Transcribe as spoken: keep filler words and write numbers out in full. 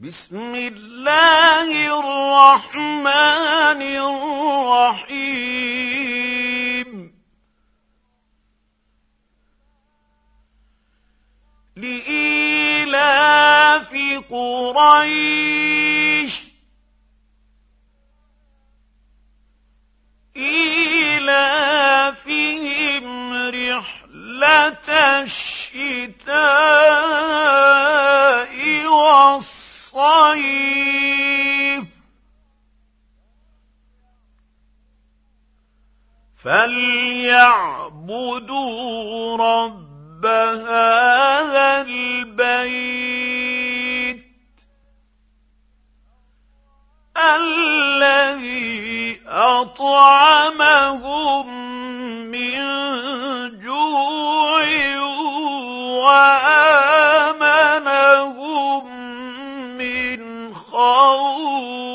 بسم الله الرحمن الرحيم لإيلاف قريش إيلافهم رحلة الشتاء والصيف فليعبدوا رب هذا البيت الذي أطعمهم من جوع وآمنهم من خوف.